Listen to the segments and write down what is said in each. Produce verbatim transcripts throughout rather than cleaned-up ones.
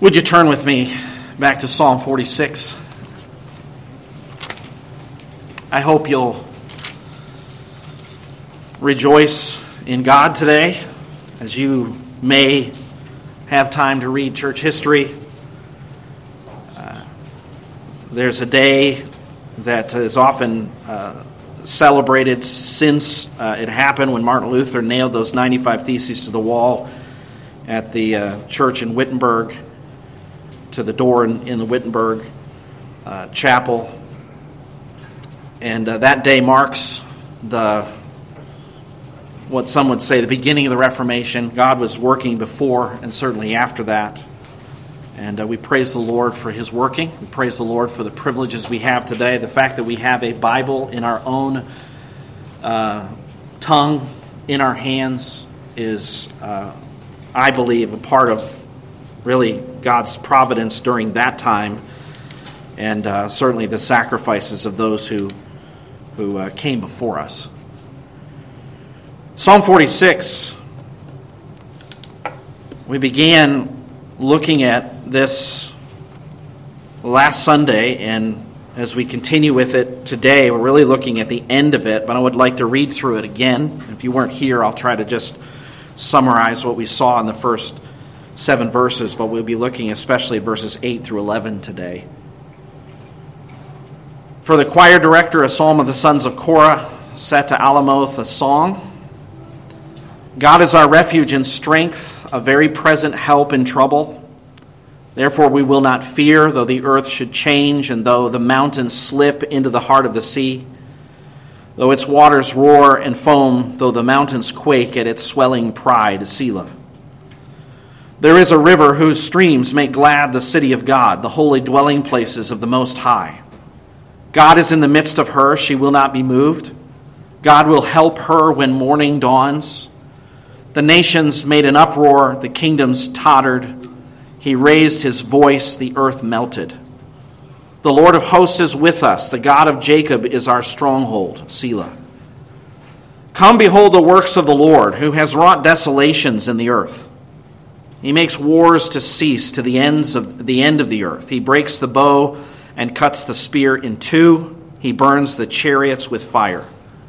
Would you turn with me back to Psalm forty-six? I hope you'll rejoice in God today as you may have time to read church history. Uh, there's a day that is often uh, celebrated since uh, it happened when Martin Luther nailed those ninety-five Theses to the wall at the uh, church in Wittenberg, to the door in, in the Wittenberg uh, chapel. And uh, that day marks the, what some would say, the beginning of the Reformation. God was working before and certainly after that. And uh, we praise the Lord for His working. We praise the Lord for the privileges we have today. The fact that we have a Bible in our own uh, tongue, in our hands, is, uh, I believe, a part of really God's providence during that time, and uh, certainly the sacrifices of those who who uh, came before us. Psalm forty-six, we began looking at this last Sunday, and as we continue with it today, we're really looking at the end of it, but I would like to read through it again. If you weren't here, I'll try to just summarize what we saw in the first seven verses, but we'll be looking especially at verses eight through eleven today. For the choir director, a psalm of the sons of Korah, set to Alamoth, a song. God is our refuge and strength, a very present help in trouble. Therefore we will not fear, though the earth should change, and though the mountains slip into the heart of the sea, though its waters roar and foam, though the mountains quake at its swelling pride, Selah. There is a river whose streams make glad the city of God, the holy dwelling places of the Most High. God is in the midst of her, she will not be moved. God will help her when morning dawns. The nations made an uproar, the kingdoms tottered. He raised his voice, the earth melted. The Lord of hosts is with us, the God of Jacob is our stronghold, Selah. Come behold the works of the Lord, who has wrought desolations in the earth. He makes wars to cease to the ends of the end of the earth. He breaks the bow and cuts the spear in two. He burns the chariots with fire.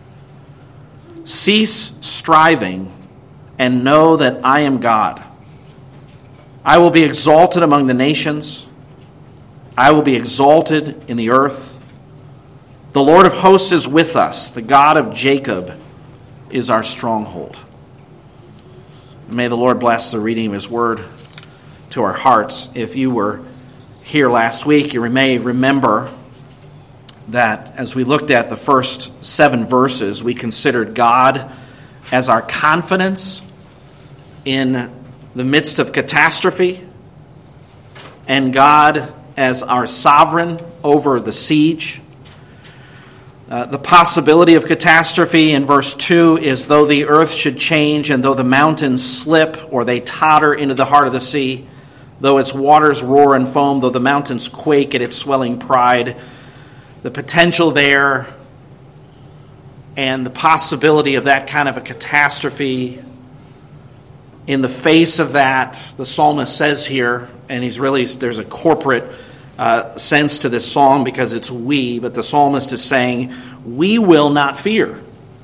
Cease striving and know that I am God. I will be exalted among the nations. I will be exalted in the earth. The Lord of hosts is with us. The God of Jacob is our stronghold. May the Lord bless the reading of His word to our hearts. If you were here last week, you may remember that as we looked at the first seven verses, we considered God as our confidence in the midst of catastrophe, and God as our sovereign over the siege. Uh, the possibility of catastrophe in verse two is though the earth should change and though the mountains slip or they totter into the heart of the sea, though its waters roar and foam, though the mountains quake at its swelling pride, the potential there and the possibility of that kind of a catastrophe. In the face of that, the psalmist says here, and he's really, there's a corporate Uh, sense to this psalm because it's we, but the psalmist is saying, we will not fear.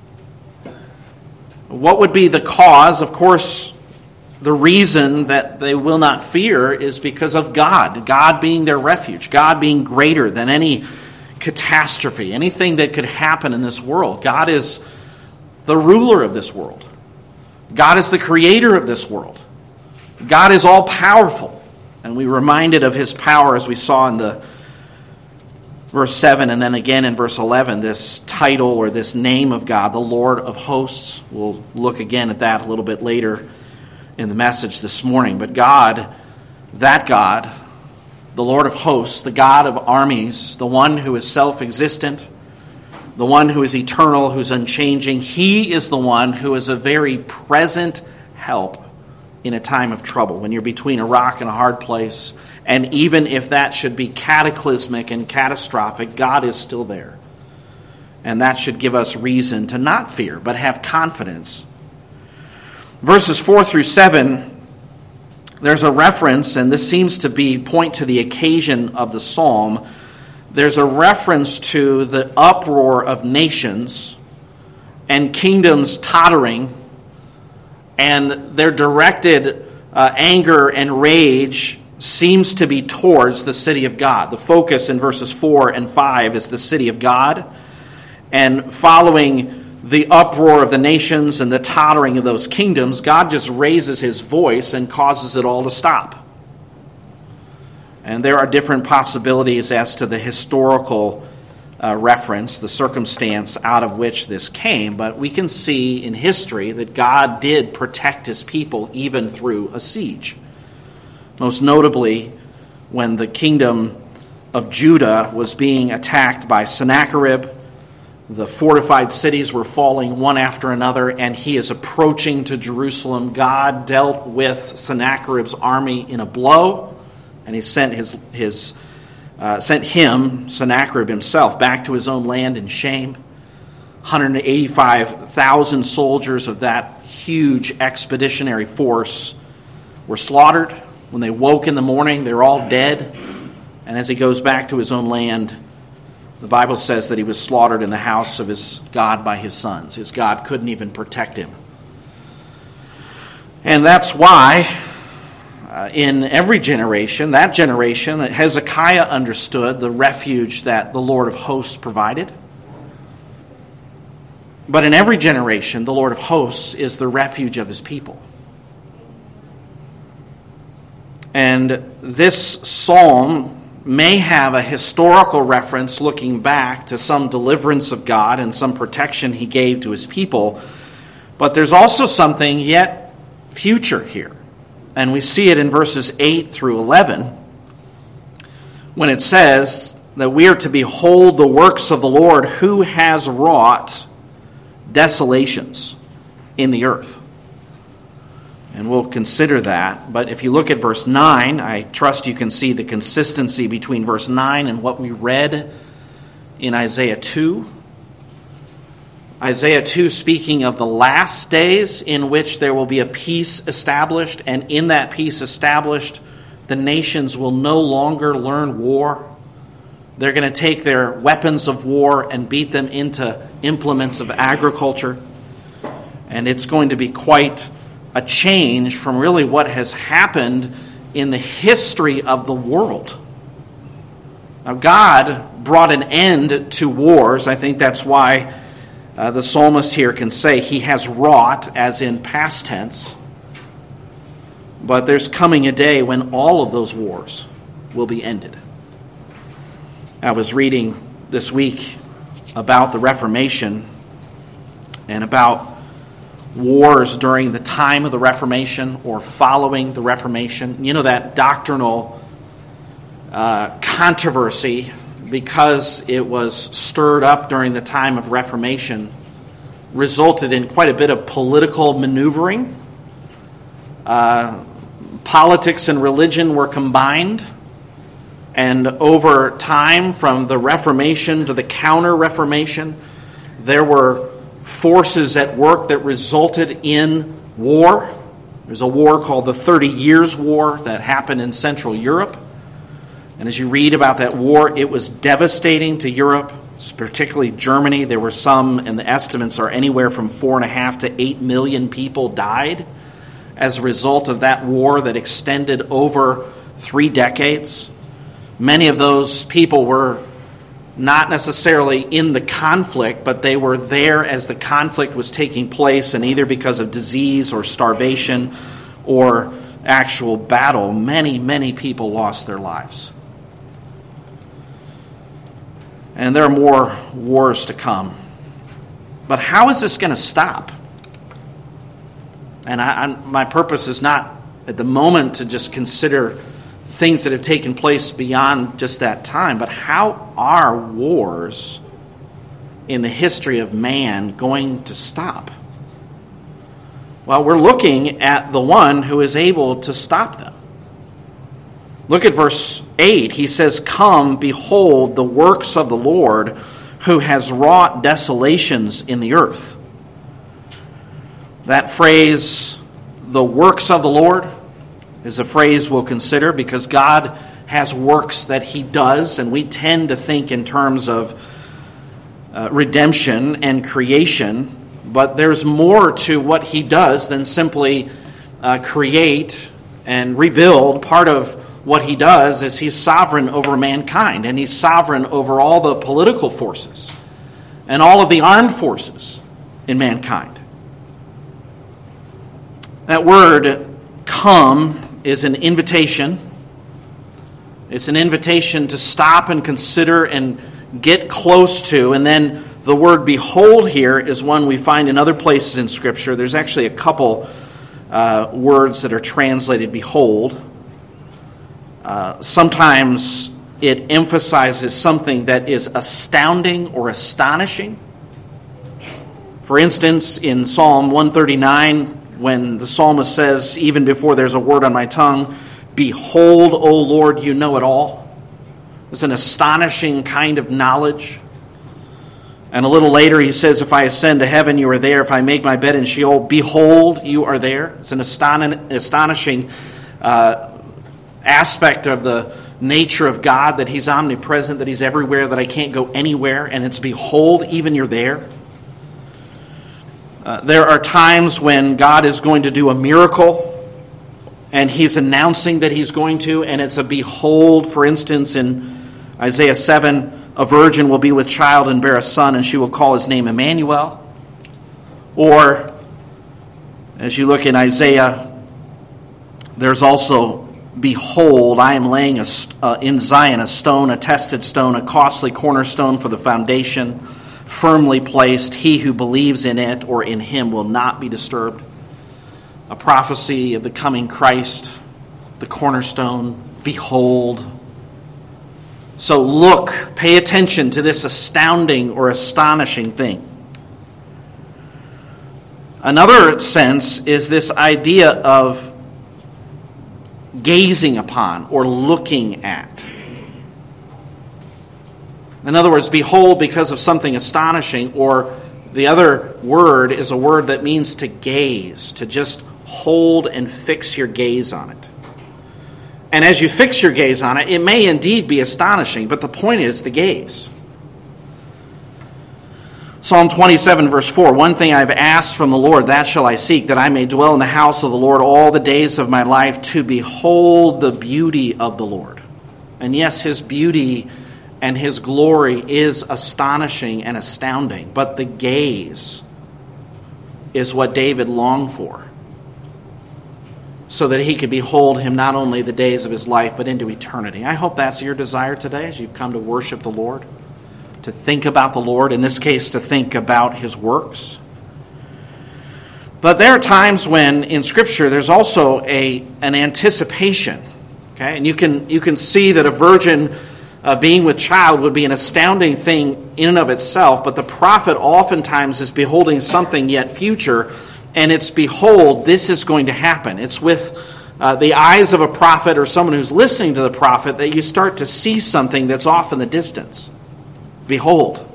What would be the cause? Of course, the reason that they will not fear is because of God, God being their refuge, God being greater than any catastrophe, anything that could happen in this world. God is the ruler of this world. God is the creator of this world. God is all-powerful. And we reminded of His power as we saw in the verse seven and then again in verse eleven, this title or this name of God, the Lord of hosts. We'll look again at that a little bit later in the message this morning. But God, that God, the Lord of hosts, the God of armies, the one who is self-existent, the one who is eternal, who's unchanging, He is the one who is a very present help in a time of trouble, when you're between a rock and a hard place. And even if that should be cataclysmic and catastrophic, God is still there. And that should give us reason to not fear, but have confidence. Verses four through seven there's a reference, and this seems to be point to the occasion of the psalm. There's a reference to the uproar of nations and kingdoms tottering, and their directed uh, anger and rage seems to be towards the city of God. The focus in verses four and five is the city of God, and following the uproar of the nations and the tottering of those kingdoms, God just raises his voice and causes it all to stop. And there are different possibilities as to the historical uh, reference, the circumstance out of which this came, but we can see in history that God did protect his people even through a siege. Most notably, when the kingdom of Judah was being attacked by Sennacherib, the fortified cities were falling one after another, and he is approaching to Jerusalem. God dealt with Sennacherib's army in a blow, and he sent his his uh, sent him, Sennacherib himself, back to his own land in shame. one hundred eighty-five thousand soldiers of that huge expeditionary force were slaughtered. When they woke in the morning, they're all dead. And as he goes back to his own land, the Bible says that he was slaughtered in the house of his God by his sons. His God couldn't even protect him. And that's why uh, in every generation, that generation, Hezekiah understood the refuge that the Lord of hosts provided. But in every generation, the Lord of hosts is the refuge of his people. And this psalm may have a historical reference looking back to some deliverance of God and some protection he gave to his people. But there's also something yet future here. And we see it in verses eight through eleven when it says that we are to behold the works of the Lord who has wrought desolations in the earth. And we'll consider that. But if you look at verse nine, I trust you can see the consistency between verse nine and what we read in Isaiah two. Isaiah two speaking of the last days in which there will be a peace established, and in that peace established, the nations will no longer learn war. They're going to take their weapons of war and beat them into implements of agriculture. And it's going to be quite a change from really what has happened in the history of the world. Now, God brought an end to wars. I think that's why uh, the psalmist here can say he has wrought, as in past tense. But there's coming a day when all of those wars will be ended. I was reading this week about the Reformation and about wars during the time of the Reformation or following the Reformation. You know, that doctrinal uh, controversy, because it was stirred up during the time of Reformation, resulted in quite a bit of political maneuvering. Uh, politics and religion were combined. And over time, from the Reformation to the Counter-Reformation, there were forces at work that resulted in war. There's a war called the Thirty Years' War that happened in Central Europe. And as you read about that war, it was devastating to Europe, particularly Germany. There were some, and the estimates are anywhere from four and a half to eight million people died as a result of that war that extended over three decades. Many of those people were not necessarily in the conflict, but they were there as the conflict was taking place, and either because of disease or starvation or actual battle, many, many people lost their lives. And there are more wars to come. But how is this going to stop? And I, I, my purpose is not at the moment to just consider things that have taken place beyond just that time, but how are wars in the history of man going to stop? Well, we're looking at the one who is able to stop them. Look at verse eight. He says, "Come, behold the works of the Lord, who has wrought desolations in the earth." That phrase, the works of the Lord, is a phrase we'll consider because God has works that he does, and we tend to think in terms of uh, redemption and creation, but there's more to what he does than simply uh, create and rebuild. Part of what he does is he's sovereign over mankind, and he's sovereign over all the political forces and all of the armed forces in mankind. That word, come, is an invitation. It's an invitation to stop and consider and get close to. And then the word behold here is one we find in other places in Scripture. There's actually a couple uh, words that are translated behold. Uh, sometimes it emphasizes something that is astounding or astonishing. For instance, in Psalm one thirty-nine, when the psalmist says, even before there's a word on my tongue, behold, O Lord, you know it all. It's an astonishing kind of knowledge. And a little later he says, if I ascend to heaven, you are there. If I make my bed in Sheol, behold, you are there. It's an aston- astonishing uh, aspect of the nature of God, that he's omnipresent, that he's everywhere, that I can't go anywhere. And it's behold, even you're there. Uh, there are times when God is going to do a miracle, and he's announcing that he's going to, and it's a behold. For instance, in Isaiah seven, a virgin will be with child and bear a son, and she will call his name Emmanuel. Or, as you look in Isaiah, there's also, behold, I am laying a, uh, in Zion a stone, a tested stone, a costly cornerstone for the foundation, firmly placed. He who believes in it or in him will not be disturbed. A prophecy of the coming Christ, the cornerstone, behold. So look, pay attention to this astounding or astonishing thing. Another sense is this idea of gazing upon or looking at. In other words, behold because of something astonishing, or the other word is a word that means to gaze, to just hold and fix your gaze on it. And as you fix your gaze on it, it may indeed be astonishing, but the point is the gaze. Psalm twenty-seven, verse four, one thing I have asked from the Lord, that shall I seek, that I may dwell in the house of the Lord all the days of my life, to behold the beauty of the Lord. And yes, his beauty and his glory is astonishing and astounding, but the gaze is what David longed for, so that he could behold him not only the days of his life, but into eternity. I hope that's your desire today as you've come to worship the Lord, to think about the Lord, in this case, to think about his works. But there are times when in Scripture there's also a an anticipation. Okay? And you can you can see that a virgin uh, being with child would be an astounding thing in and of itself, but the prophet oftentimes is beholding something yet future, and it's, behold, this is going to happen. It's with uh, the eyes of a prophet or someone who's listening to the prophet that you start to see something that's off in the distance. Behold.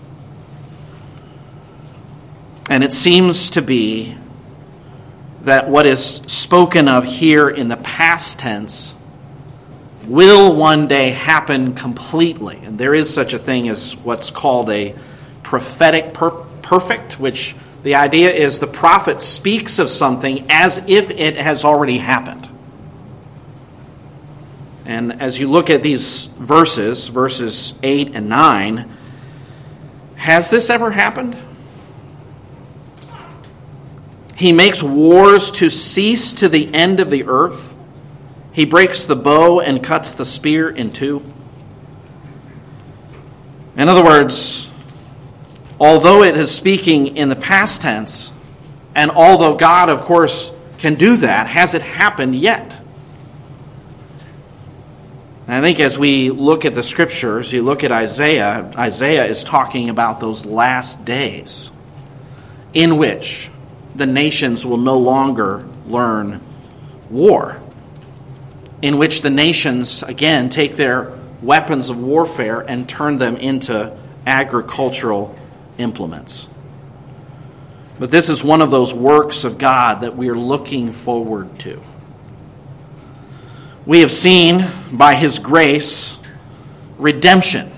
And it seems to be that what is spoken of here in the past tense will one day happen completely. And there is such a thing as what's called a prophetic per- perfect, which the idea is the prophet speaks of something as if it has already happened. And as you look at these verses, verses eight and nine, has this ever happened? He makes wars to cease to the end of the earth. He breaks the bow and cuts the spear in two. In other words, although it is speaking in the past tense, and although God, of course, can do that, has it happened yet? And I think as we look at the Scriptures, you look at Isaiah, Isaiah is talking about those last days in which the nations will no longer learn war, in which the nations, again, take their weapons of warfare and turn them into agricultural implements. But this is one of those works of God that we are looking forward to. We have seen by his grace redemption.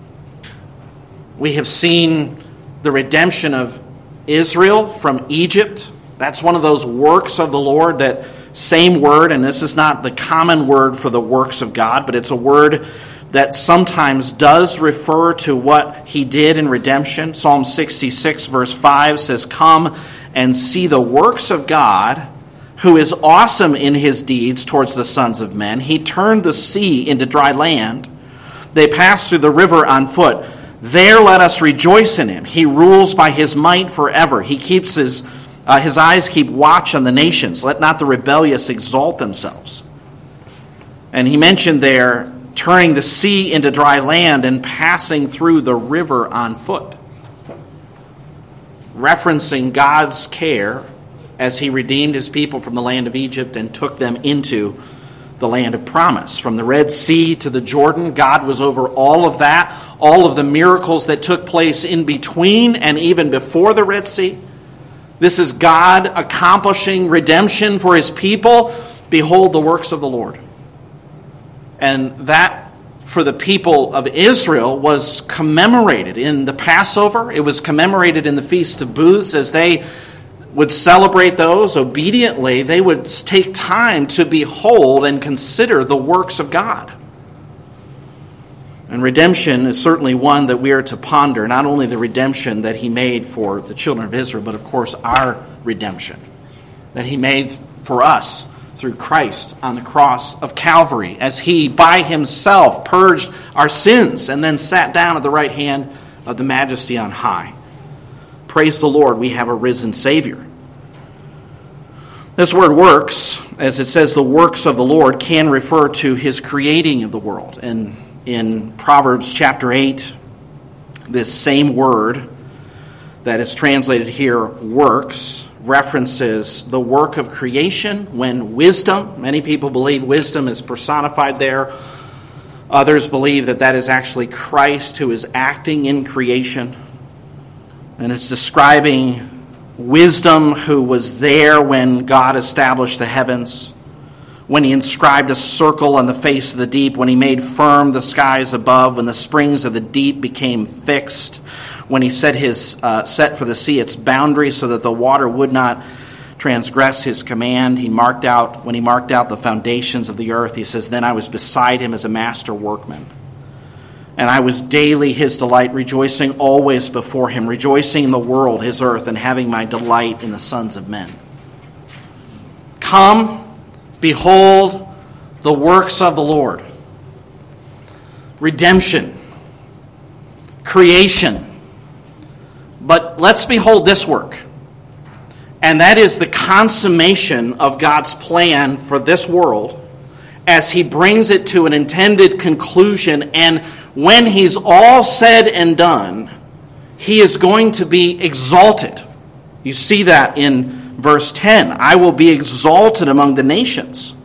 We have seen the redemption of Israel from Egypt. That's one of those works of the Lord, that same word, and this is not the common word for the works of God, but it's a word that sometimes does refer to what he did in redemption. Psalm sixty-six verse five says, "Come and see the works of God, who is awesome in his deeds towards the sons of men. He turned the sea into dry land. They passed through the river on foot. There let us rejoice in him. He rules by his might forever. He keeps his uh, his eyes keep watch on the nations. Let not the rebellious exalt themselves." And he mentioned there turning the sea into dry land and passing through the river on foot, referencing God's care as he redeemed his people from the land of Egypt and took them into the land of promise. From the Red Sea to the Jordan, God was over all of that, all of the miracles that took place in between and even before the Red Sea. This is God accomplishing redemption for his people. Behold the works of the Lord. And that, for the people of Israel, was commemorated in the Passover. It was commemorated in the Feast of Booths. As they would celebrate those obediently, they would take time to behold and consider the works of God. And redemption is certainly one that we are to ponder, not only the redemption that he made for the children of Israel, but of course our redemption that he made for us through Christ on the cross of Calvary, as he by himself purged our sins and then sat down at the right hand of the Majesty on high. Praise the Lord, we have a risen Savior. This word works, as it says, the works of the Lord, can refer to his creating of the world. And in Proverbs chapter eight, this same word that is translated here, works, references the work of creation when wisdom, many people believe wisdom is personified there. Others believe that that is actually Christ who is acting in creation. And it's describing wisdom who was there when God established the heavens, when he inscribed a circle on the face of the deep, when he made firm the skies above, when the springs of the deep became fixed, when he set his uh, set for the sea its boundary so that the water would not transgress his command. He marked out when he marked out the foundations of the earth. He says, "Then I was beside him as a master workman, and I was daily his delight, rejoicing always before him, rejoicing in the world, his earth, and having my delight in the sons of men." Come, behold the works of the Lord. Redemption, creation. But let's behold this work. And that is the consummation of God's plan for this world as he brings it to an intended conclusion. And when he's all said and done, he is going to be exalted. You see that in verse ten. "I will be exalted among the nations."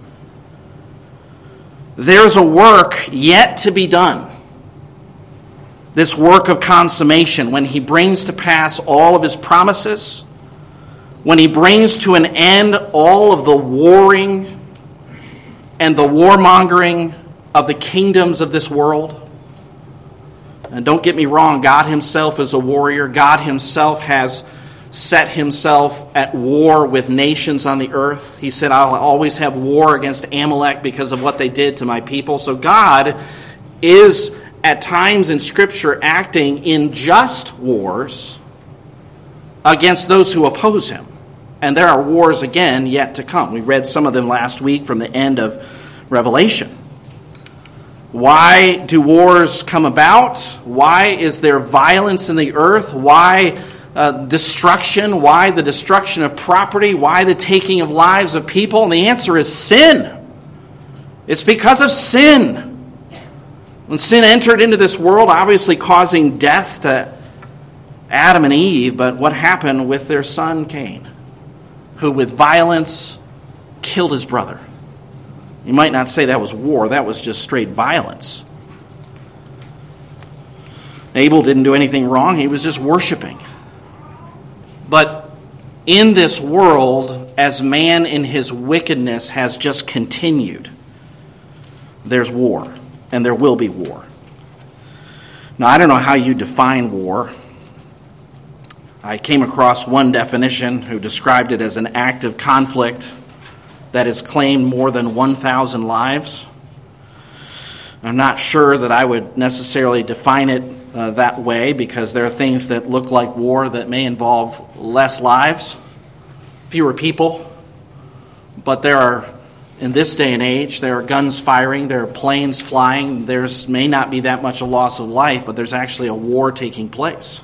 There's a work yet to be done. This work of consummation, when he brings to pass all of his promises, when he brings to an end all of the warring and the warmongering of the kingdoms of this world. And don't get me wrong, God himself is a warrior. God himself has set himself at war with nations on the earth. He said, "I'll always have war against Amalek because of what they did to my people." So God is at times in Scripture acting in just wars against those who oppose him. And there are wars again yet to come. We read some of them last week from the end of Revelation. Why do wars come about? Why is there violence in the earth? Why uh, destruction? Why the destruction of property? Why the taking of lives of people? And the answer is sin. It's because of sin. When sin entered into this world, obviously causing death to Adam and Eve, but what happened with their son Cain, who with violence killed his brother? You might not say that was war, that was just straight violence. Abel didn't do anything wrong, he was just worshiping. But in this world, as man in his wickedness has just continued, there's war, and there will be war. Now, I don't know how you define war. I came across one definition who described it as an active conflict that has claimed more than one thousand lives. I'm not sure that I would necessarily define it uh, that way, because there are things that look like war that may involve less lives, fewer people. But there are, in this day and age, there are guns firing, there are planes flying. There's may not be that much a loss of life, but there's actually a war taking place.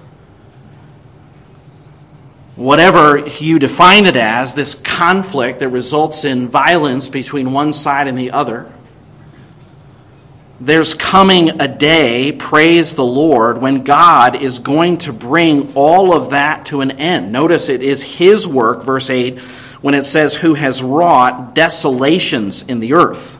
Whatever you define it as, this conflict that results in violence between one side and the other, there's coming a day, praise the Lord, when God is going to bring all of that to an end. Notice it is His work, verse eight, when it says, who has wrought desolations in the earth.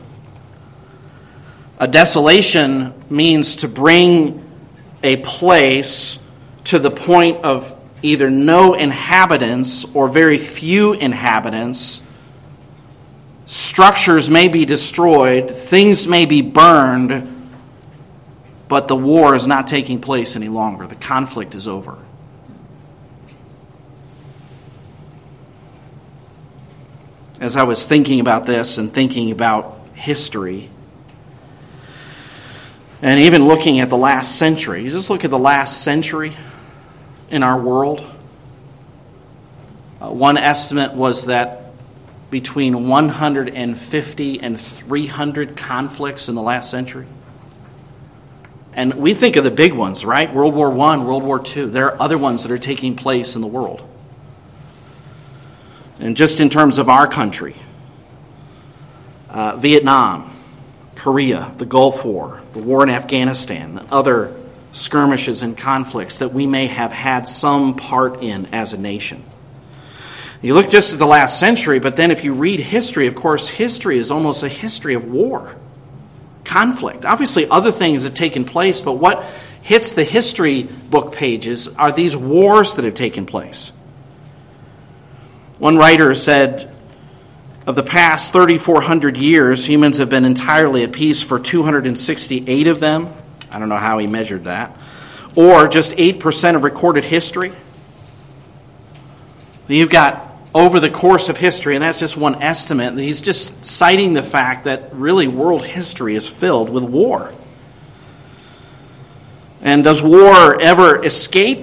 A desolation means to bring a place to the point of either no inhabitants or very few inhabitants. Structures may be destroyed, things may be burned, but the war is not taking place any longer. The conflict is over. As I was thinking about this and thinking about history, and even looking at the last century, you just look at the last century in our world. Uh, one estimate was that between one hundred fifty and three hundred conflicts in the last century. And we think of the big ones, right? World War One, World War Two. There are other ones that are taking place in the world. And just in terms of our country, uh, Vietnam, Korea, the Gulf War, the war in Afghanistan, and other skirmishes and conflicts that we may have had some part in as a nation. You look just at the last century, but then if you read history, of course, history is almost a history of war, conflict. Obviously, other things have taken place, but what hits the history book pages are these wars that have taken place. One writer said, of the past thirty-four hundred years, humans have been entirely at peace for two hundred sixty-eight of them. I don't know how he measured that. Or just eight percent of recorded history. You've got over the course of history, and that's just one estimate, he's just citing the fact that really world history is filled with war. And does war ever escape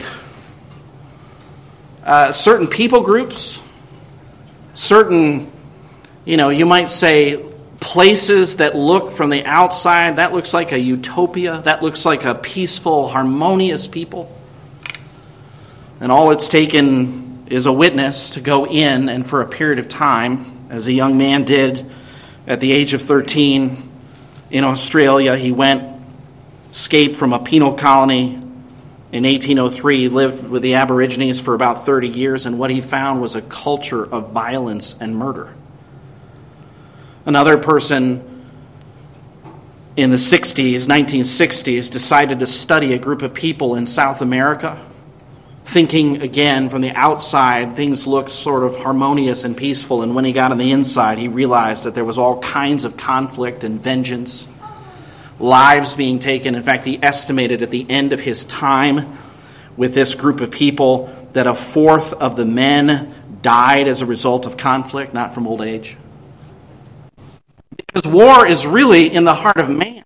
uh, certain people groups? Certain, you know, you might say places that look from the outside, that looks like a utopia, that looks like a peaceful, harmonious people. And all it's taken is a witness to go in, and for a period of time, as a young man did at the age of thirteen in Australia, he went, escaped from a penal colony in eighteen oh three, lived with the Aborigines for about thirty years, and what he found was a culture of violence and murder. Another person in the sixties, nineteen sixties, decided to study a group of people in South America, thinking, again, from the outside, things looked sort of harmonious and peaceful, and when he got on the inside, he realized that there was all kinds of conflict and vengeance, lives being taken. In fact, he estimated at the end of his time with this group of people that a fourth of the men died as a result of conflict, not from old age. Because war is really in the heart of man.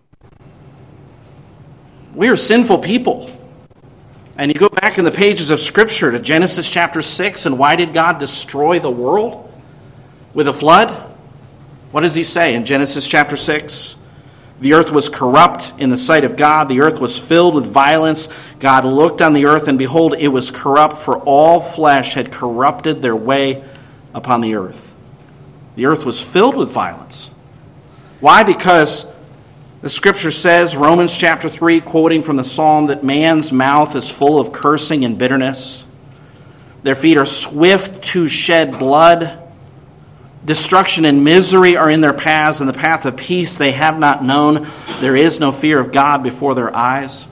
We are sinful people. And you go back in the pages of Scripture to Genesis chapter six, and why did God destroy the world with a flood? What does he say in Genesis chapter six? The earth was corrupt in the sight of God. The earth was filled with violence. God looked on the earth, and behold, it was corrupt, for all flesh had corrupted their way upon the earth. The earth was filled with violence. Why? Because the Scripture says, Romans chapter three, quoting from the Psalm, that man's mouth is full of cursing and bitterness. Their feet are swift to shed blood. Destruction and misery are in their paths, and the path of peace they have not known. There is no fear of God before their eyes.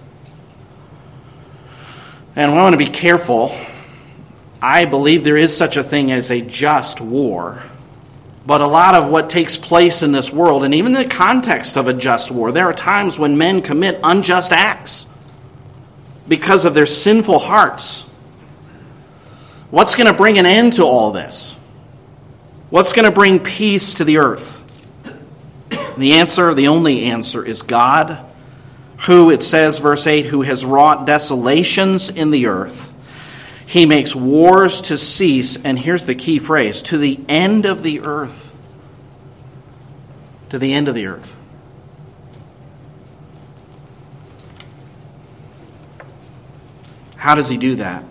And I want to be careful. I believe there is such a thing as a just war. But a lot of what takes place in this world, and even in the context of a just war, there are times when men commit unjust acts because of their sinful hearts. What's going to bring an end to all this? What's going to bring peace to the earth? The answer, the only answer, is God, who, it says, verse eight, who has wrought desolations in the earth. He makes wars to cease, and here's the key phrase, to the end of the earth. To the end of the earth. How does he do that?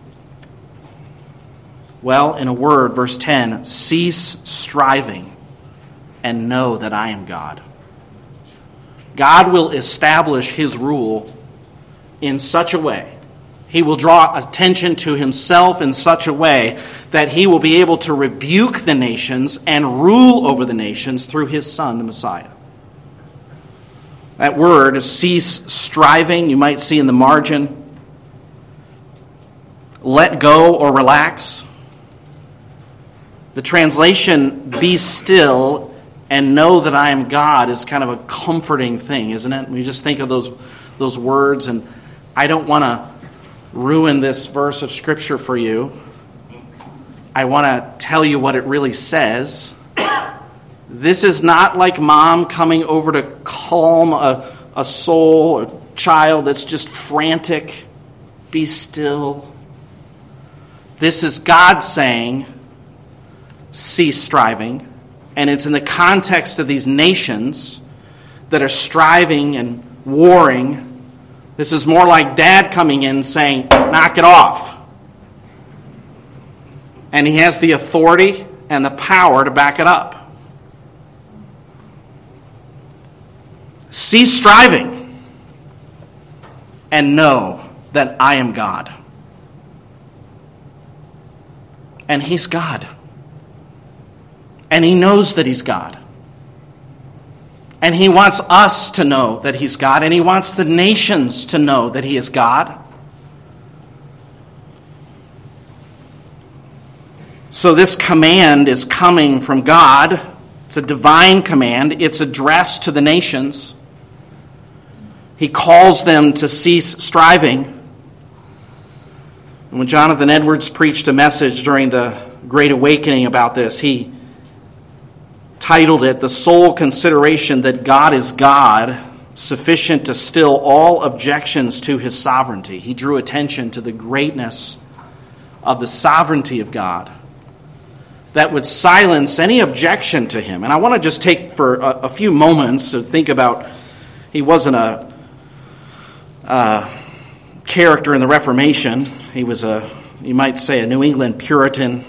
Well, in a word, verse ten, cease striving and know that I am God. God will establish his rule in such a way. He will draw attention to himself in such a way that he will be able to rebuke the nations and rule over the nations through his Son, the Messiah. That word, cease striving, you might see in the margin. Let go or relax. The translation, be still and know that I am God, is kind of a comforting thing, isn't it? We just think of those, those words, and I don't want to ruin this verse of Scripture for you. I want to tell you what it really says. This is not like mom coming over to calm a, a soul, a child that's just frantic. Be still. This is God saying, cease striving. And it's in the context of these nations that are striving and warring. This is more like Dad coming in saying, knock it off. And he has the authority and the power to back it up. Cease striving and know that I am God. And he's God. And he knows that he's God. And he wants us to know that he's God, and he wants the nations to know that he is God. So this command is coming from God. It's a divine command. It's addressed to the nations. He calls them to cease striving. And when Jonathan Edwards preached a message during the Great Awakening about this, he titled it, The Sole Consideration That God is God, Sufficient to Still All Objections to His Sovereignty. He drew attention to the greatness of the sovereignty of God that would silence any objection to Him. And I want to just take for a, a few moments to think about, he wasn't a, a character in the Reformation. He was a, you might say, a New England Puritan.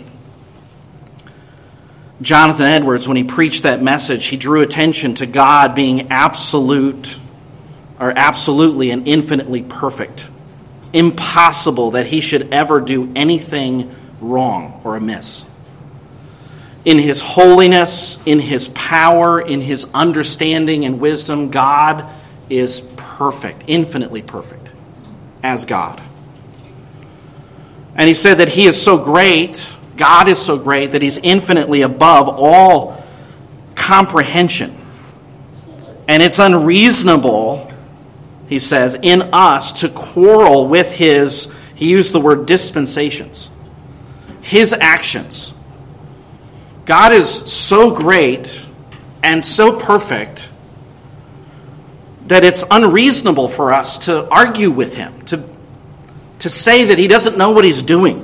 Jonathan Edwards, when he preached that message, he drew attention to God being absolute, or absolutely and infinitely perfect. Impossible that he should ever do anything wrong or amiss. In his holiness, in his power, in his understanding and wisdom, God is perfect, infinitely perfect, as God. And he said that he is so great, God is so great, that he's infinitely above all comprehension. And it's unreasonable, he says, in us to quarrel with his, he used the word dispensations, his actions. God is so great and so perfect that it's unreasonable for us to argue with him, to, to say that he doesn't know what he's doing.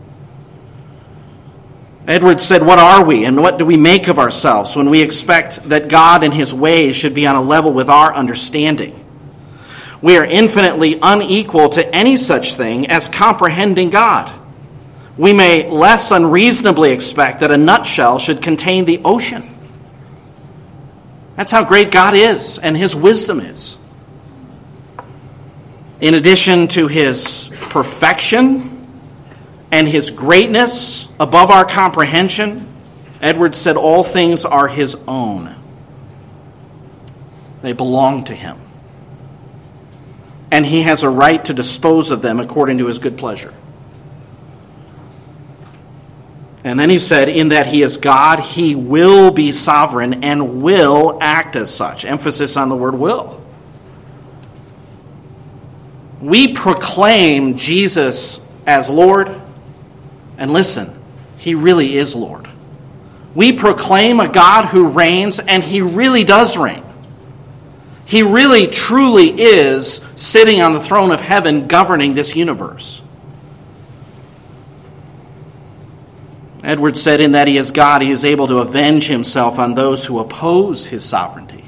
Edwards said, what are we and what do we make of ourselves when we expect that God and his ways should be on a level with our understanding? We are infinitely unequal to any such thing as comprehending God. We may less unreasonably expect that a nutshell should contain the ocean. That's how great God is and his wisdom is. In addition to his perfection and his greatness above our comprehension, Edwards said all things are his own. They belong to him. And he has a right to dispose of them according to his good pleasure. And then he said, in that he is God, he will be sovereign and will act as such. Emphasis on the word will. We proclaim Jesus as Lord, and listen, he really is Lord. We proclaim a God who reigns, and he really does reign. He really, truly is sitting on the throne of heaven, governing this universe. Edwards said, in that he is God, he is able to avenge himself on those who oppose his sovereignty.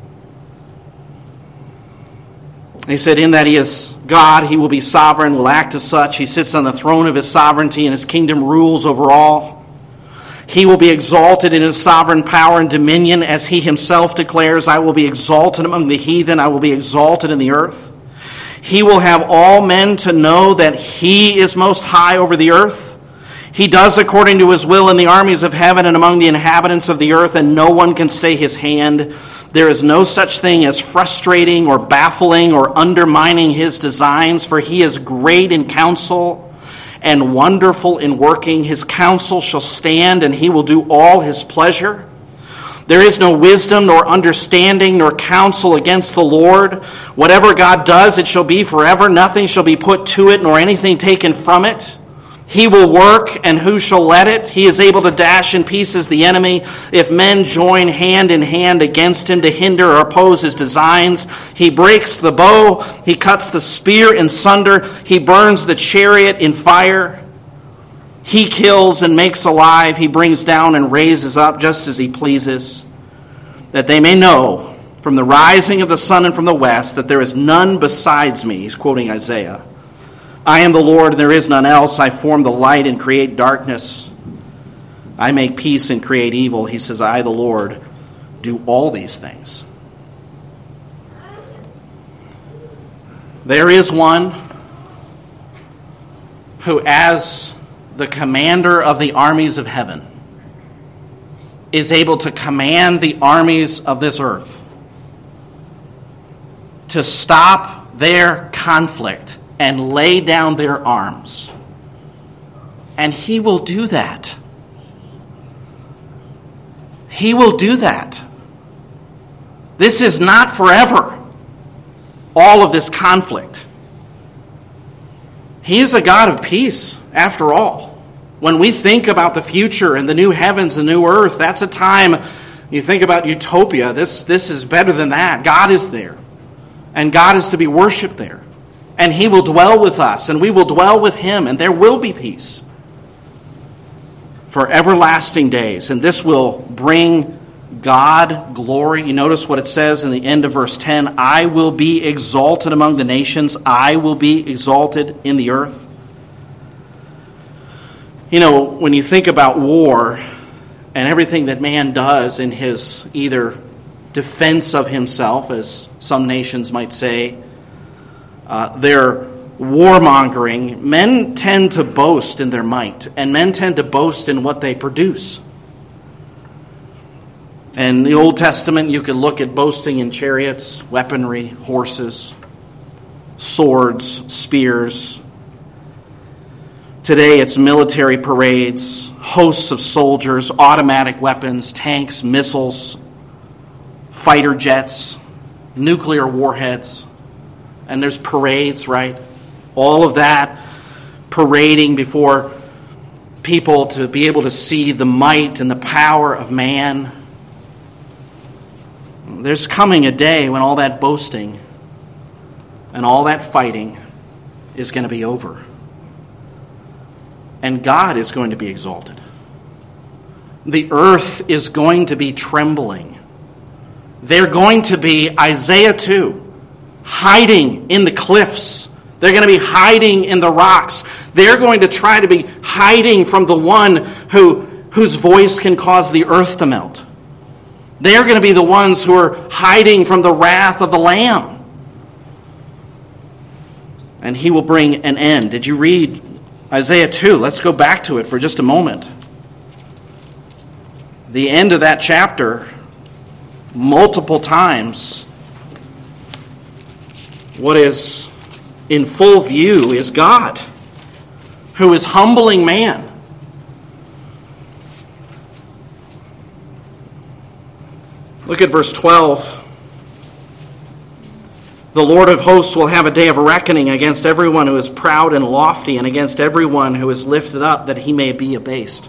He said, in that he is God, he will be sovereign, will act as such. He sits on the throne of his sovereignty, and his kingdom rules over all. He will be exalted in his sovereign power and dominion, as he himself declares, I will be exalted among the heathen, I will be exalted in the earth. He will have all men to know that he is most high over the earth. He does according to his will in the armies of heaven and among the inhabitants of the earth, and no one can stay his hand. There is no such thing as frustrating or baffling or undermining his designs, for he is great in counsel and wonderful in working. His counsel shall stand, and he will do all his pleasure. There is no wisdom, nor understanding, nor counsel against the Lord. Whatever God does, it shall be forever. Nothing shall be put to it, nor anything taken from it. He will work, and who shall let it? He is able to dash in pieces the enemy. If men join hand in hand against him to hinder or oppose his designs, he breaks the bow, he cuts the spear in sunder, he burns the chariot in fire. He kills and makes alive, he brings down and raises up just as he pleases, that they may know from the rising of the sun and from the west that there is none besides me. He's quoting Isaiah. I am the Lord, and there is none else. I form the light and create darkness. I make peace and create evil. He says, I, the Lord, do all these things. There is one who, as the commander of the armies of heaven, is able to command the armies of this earth to stop their conflict and lay down their arms. And he will do that. He will do that. This is not forever, all of this conflict. He is a God of peace, after all. When we think about the future and the new heavens and new earth, that's a time, you think about utopia, this, this is better than that. God is there. And God is to be worshipped there. And he will dwell with us, and we will dwell with him, and there will be peace for everlasting days. And this will bring God glory. You notice what it says in the end of verse ten, I will be exalted among the nations, I will be exalted in the earth. You know, when you think about war and everything that man does in his either defense of himself, as some nations might say, Uh, their warmongering, men tend to boast in their might, and men tend to boast in what they produce. In the Old Testament, you could look at boasting in chariots, weaponry, horses, swords, spears. Today, it's military parades, hosts of soldiers, automatic weapons, tanks, missiles, fighter jets, nuclear warheads. And there's parades, right? All of that parading before people to be able to see the might and the power of man. There's coming a day when all that boasting and all that fighting is going to be over. And God is going to be exalted. The earth is going to be trembling. They're going to be, Isaiah two, hiding in the cliffs. They're going to be hiding in the rocks. They're going to try to be hiding from the one who, whose voice can cause the earth to melt. They're going to be the ones who are hiding from the wrath of the Lamb. And he will bring an end. Did you read Isaiah two? Let's go back to it for just a moment. The end of that chapter, multiple times, what is in full view is God, who is humbling man. Look at verse twelve. The Lord of hosts will have a day of reckoning against everyone who is proud and lofty, and against everyone who is lifted up, that he may be abased.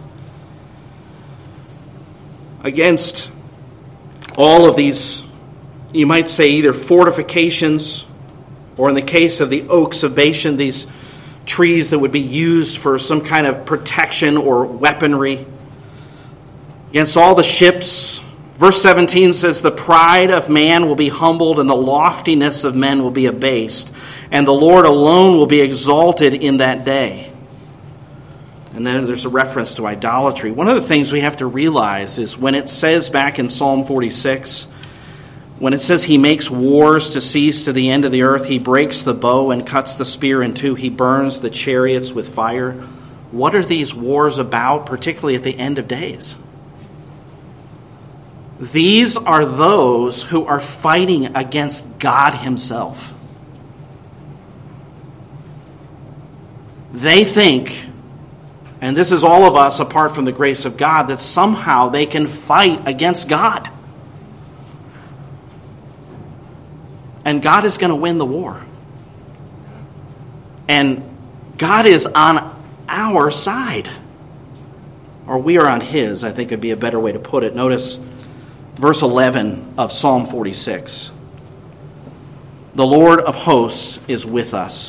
Against all of these, you might say, either fortifications, or in the case of the oaks of Bashan, these trees that would be used for some kind of protection or weaponry. Against all the ships. Verse seventeen says, the pride of man will be humbled, and the loftiness of men will be abased, and the Lord alone will be exalted in that day. And then there's a reference to idolatry. One of the things we have to realize is when it says back in Psalm forty-six, when it says he makes wars to cease to the end of the earth, he breaks the bow and cuts the spear in two, he burns the chariots with fire. What are these wars about, particularly at the end of days? These are those who are fighting against God himself. They think, and this is all of us apart from the grace of God, that somehow they can fight against God. And God is going to win the war. And God is on our side. Or we are on his, I think would be a better way to put it. Notice verse eleven of Psalm forty-six. The Lord of hosts is with us.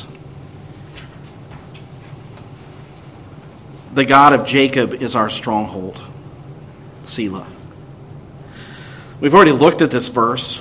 The God of Jacob is our stronghold. Selah. We've already looked at this verse.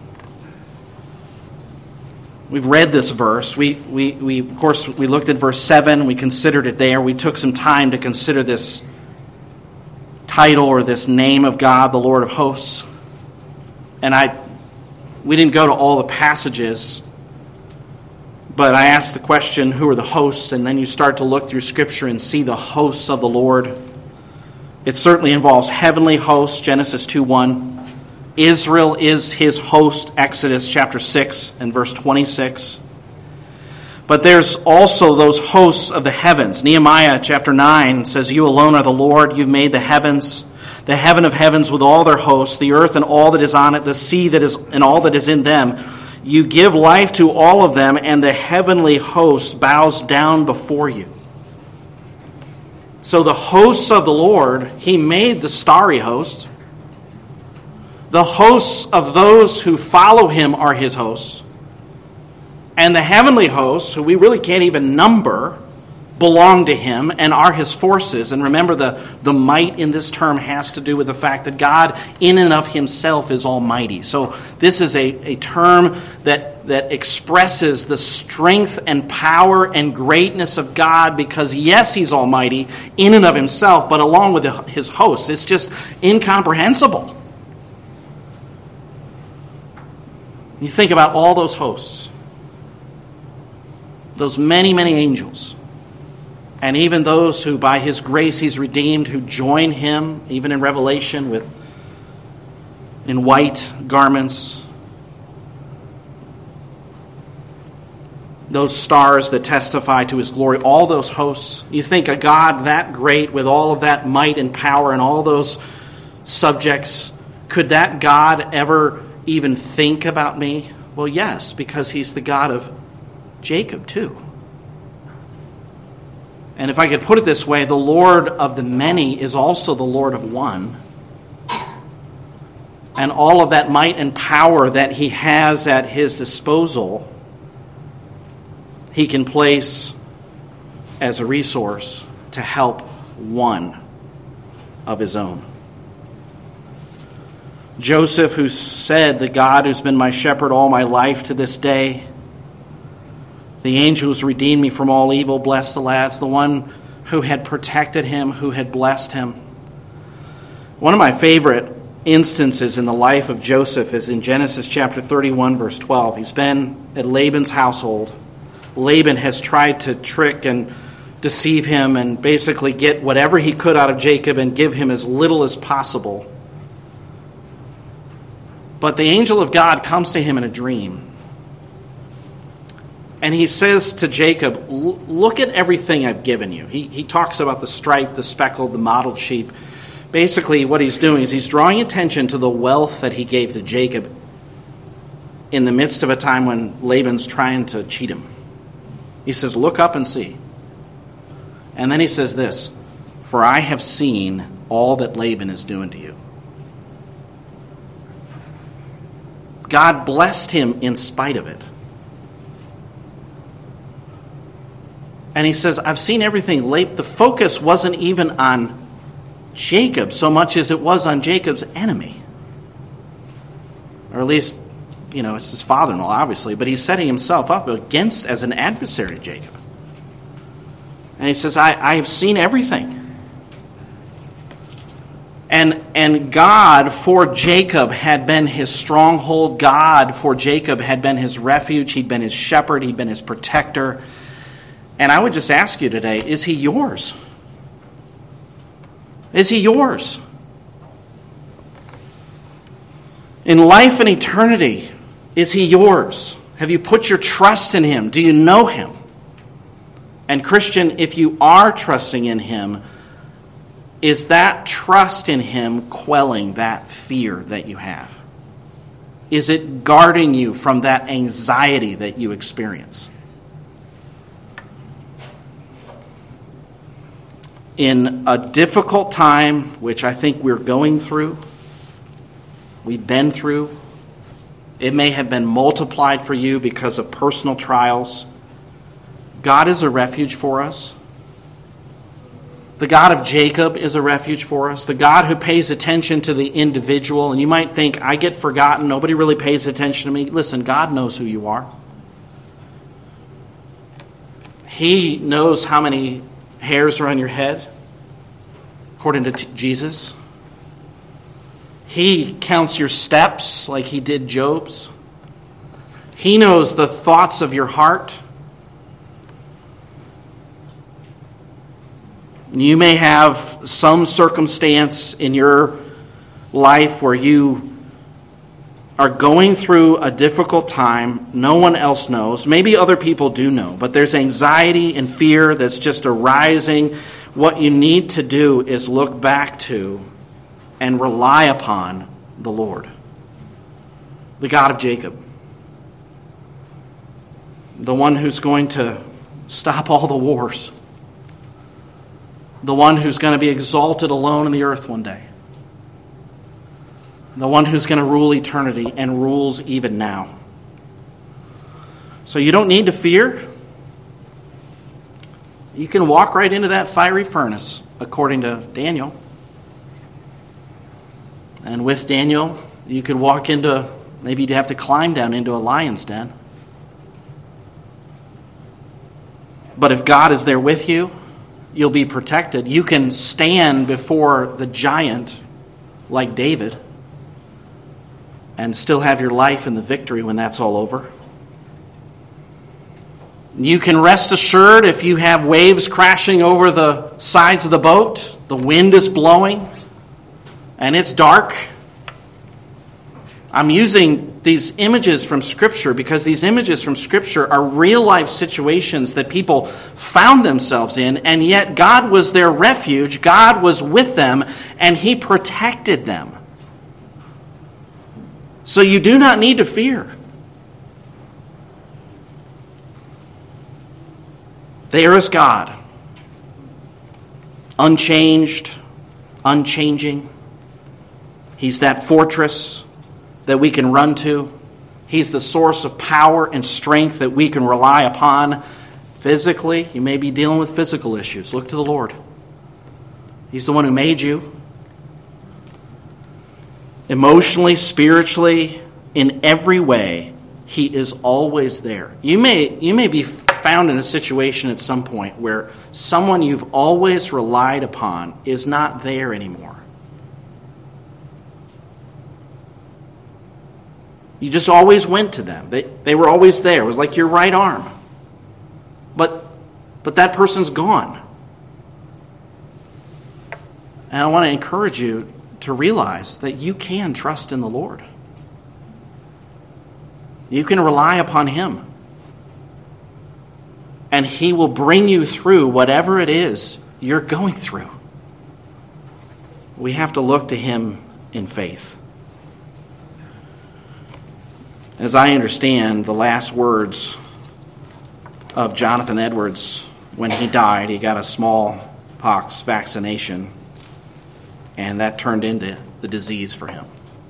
We've read this verse. We, we, we, of course, we looked at verse seven. We considered it there. We took some time to consider this title or this name of God, the Lord of hosts. And I, we didn't go to all the passages, but I asked the question, who are the hosts? And then you start to look through Scripture and see the hosts of the Lord. It certainly involves heavenly hosts, Genesis two one. Israel is his host, Exodus chapter six and verse twenty-six. But there's also those hosts of the heavens. Nehemiah chapter nine says, you alone are the Lord. You've made the heavens, the heaven of heavens with all their hosts, the earth and all that is on it, the sea that is and all that is in them. You give life to all of them, and the heavenly host bows down before you. So the hosts of the Lord, he made the starry host. The hosts of those who follow him are his hosts. And the heavenly hosts, who we really can't even number, belong to him and are his forces. And remember, the, the might in this term has to do with the fact that God in and of himself is almighty. So this is a, a term that, that expresses the strength and power and greatness of God, because yes, he's almighty in and of himself, but along with his hosts, it's just incomprehensible. You think about all those hosts, those many, many angels, and even those who by his grace he's redeemed, who join him, even in Revelation, with in white garments. Those stars that testify to his glory, all those hosts. You think a God that great with all of that might and power and all those subjects, could that God ever even think about me? Well, yes, because he's the God of Jacob too. And if I could put it this way, the Lord of the many is also the Lord of one. And all of that might and power that he has at his disposal, he can place as a resource to help one of his own. Joseph, who said, the God who's been my shepherd all my life to this day, the angel who's redeemed me from all evil, bless the lads, the one who had protected him, who had blessed him. One of my favorite instances in the life of Joseph is in Genesis chapter thirty-one, verse twelve. He's been at Laban's household. Laban has tried to trick and deceive him and basically get whatever he could out of Jacob and give him as little as possible. But the angel of God comes to him in a dream. And he says to Jacob, look at everything I've given you. He, he talks about the striped, the speckled, the mottled sheep. basically what he's doing is he's drawing attention to the wealth that he gave to Jacob in the midst of a time when Laban's trying to cheat him. He says, look up and see. And then he says this, for I have seen all that Laban is doing to you. God blessed him in spite of it. And he says, I've seen everything. The focus wasn't even on Jacob so much as it was on Jacob's enemy. Or at least, you know, it's his father-in-law, obviously, but he's setting himself up against as an adversary to Jacob. And he says, I, I have seen everything. And, and God for Jacob had been his stronghold. God for Jacob had been his refuge. He'd been his shepherd. He'd been his protector. And I would just ask you today, is he yours? Is he yours? In life and eternity, is he yours? Have you put your trust in him? Do you know him? And Christian, if you are trusting in him, is that trust in him quelling that fear that you have? Is it guarding you from that anxiety that you experience? In a difficult time, which I think we're going through, we've been through, it may have been multiplied for you because of personal trials. God is a refuge for us. The God of Jacob is a refuge for us. The God who pays attention to the individual. And you might think, I get forgotten. Nobody really pays attention to me. Listen, God knows who you are. He knows how many hairs are on your head, according to t- Jesus. He counts your steps like he did Job's. He knows the thoughts of your heart. You may have some circumstance in your life where you are going through a difficult time. No one else knows. Maybe other people do know, but there's anxiety and fear that's just arising. What you need to do is look back to and rely upon the Lord, the God of Jacob, the one who's going to stop all the wars, the one who's going to be exalted alone in the earth one day, the one who's going to rule eternity and rules even now. So you don't need to fear. You can walk right into that fiery furnace, according to Daniel. And with Daniel, you could walk into, maybe you'd have to climb down into a lion's den. But if God is there with you, you'll be protected. You can stand before the giant like David and still have your life in the victory when that's all over. You can rest assured if you have waves crashing over the sides of the boat, the wind is blowing, and it's dark. I'm using these images from Scripture because these images from Scripture are real-life situations that people found themselves in, and yet God was their refuge, God was with them, and He protected them. So you do not need to fear. There is God, unchanged, unchanging. He's that fortress that we can run to. He's the source of power and strength that we can rely upon. Physically, you may be dealing with physical issues. Look to the Lord. He's the one who made you. Emotionally, spiritually, in every way, He is always there. You may, you may be found in a situation at some point where someone you've always relied upon is not there anymore. You just always went to them. They, they were always there. It was like your right arm. But, but that person's gone. And I want to encourage you to realize that you can trust in the Lord. You can rely upon Him. And He will bring you through whatever it is you're going through. We have to look to him in faith. As I understand the last words of Jonathan Edwards when he died, he got a smallpox vaccination, and that turned into the disease for him.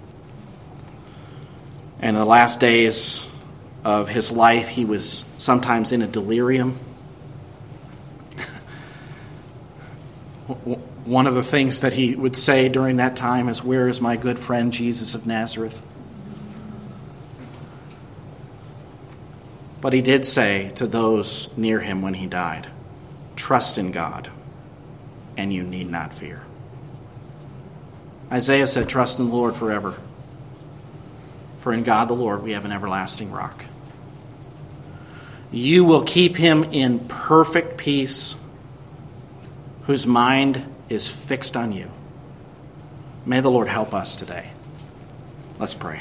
And in the last days of his life, he was sometimes in a delirium. One of the things that he would say during that time is, "Where is my good friend Jesus of Nazareth?" But he did say to those near him when he died, "Trust in God, and you need not fear." Isaiah said, "Trust in the Lord forever. For in God the Lord we have an everlasting rock." You will keep him in perfect peace, whose mind is fixed on you. May the Lord help us today. Let's pray.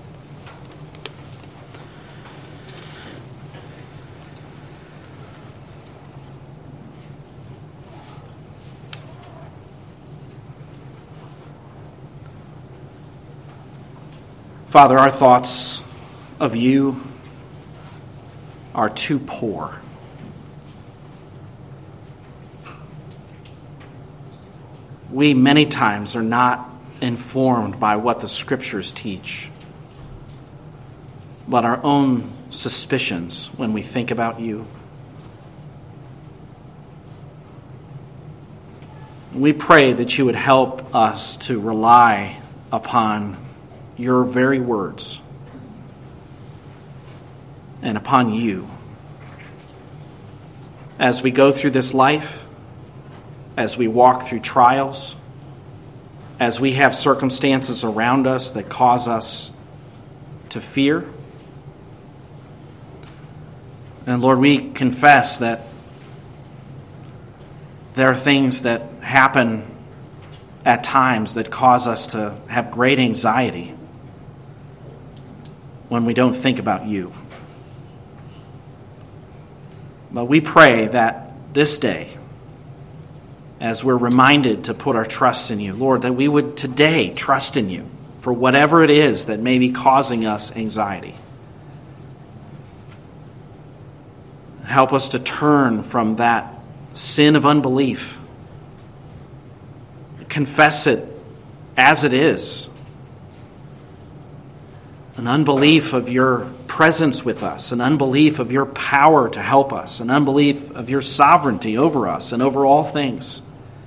Father, our thoughts of you are too poor. We many times are not informed by what the Scriptures teach, but our own suspicions when we think about you. We pray that you would help us to rely upon your very words and upon you as we go through this life, as we walk through trials, as we have circumstances around us that cause us to fear. And Lord, we confess that there are things that happen at times that cause us to have great anxiety when we don't think about you. But we pray that this day, as we're reminded to put our trust in you, Lord, that we would today trust in you for whatever it is that may be causing us anxiety. Help us to turn from that sin of unbelief. Confess it as it is. An unbelief of your presence with us, an unbelief of your power to help us, an unbelief of your sovereignty over us and over all things.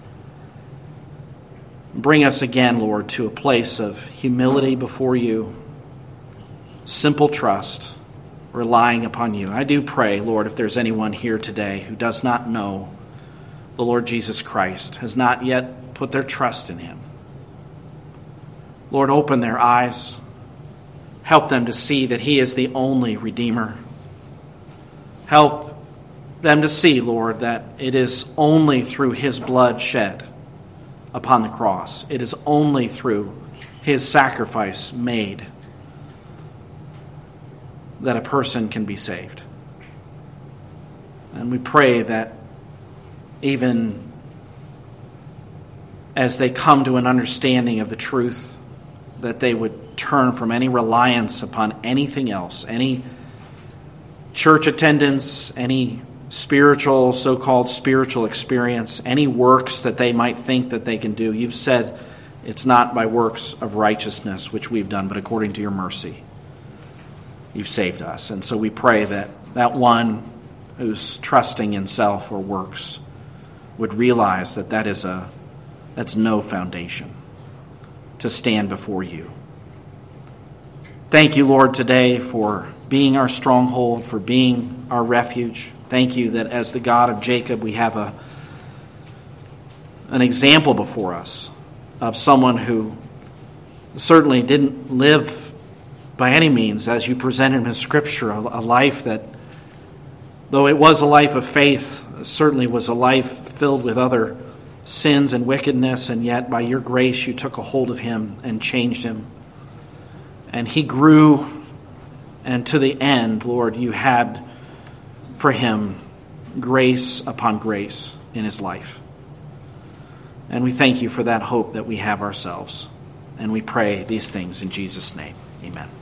Bring us again, Lord, to a place of humility before you, simple trust, relying upon you. I do pray, Lord, if there's anyone here today who does not know the Lord Jesus Christ, has not yet put their trust in him, Lord, open their eyes. Help them to see that he is the only Redeemer. Help them to see, Lord, that it is only through his blood shed upon the cross. It is only through his sacrifice made that a person can be saved. And we pray that even as they come to an understanding of the truth, that they would turn from any reliance upon anything else, any church attendance, any spiritual, so-called spiritual experience, any works that they might think that they can do. You've said it's not by works of righteousness which we've done, but according to your mercy. You've saved us. And so we pray that that one who's trusting in self or works would realize that that is a that's no foundation to stand before you. Thank you, Lord, today for being our stronghold, for being our refuge. Thank you that as the God of Jacob, we have a an example before us of someone who certainly didn't live by any means, as you presented in Scripture, a, a life that, though it was a life of faith, certainly was a life filled with other sins and wickedness, and yet by your grace you took a hold of him and changed him. And he grew, and to the end, Lord, you had for him grace upon grace in his life. And we thank you for that hope that we have ourselves. And we pray these things in Jesus' name. Amen.